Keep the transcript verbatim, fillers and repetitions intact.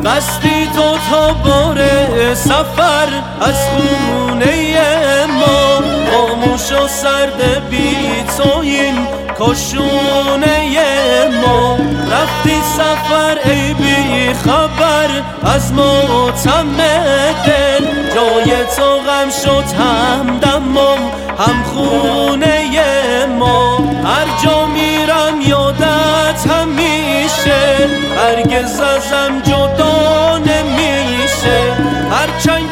بستی تو تا بار سفر از خونه ما، خاموش و سرد بی تو این کاشونه ما. رفتی سفر ای بی خبر از ماتم دل، جای تو غم شد همدمم هم خونه ما. هر جا میرم یادت همیشه، هرگز ازم جدا نمیشه. هرچند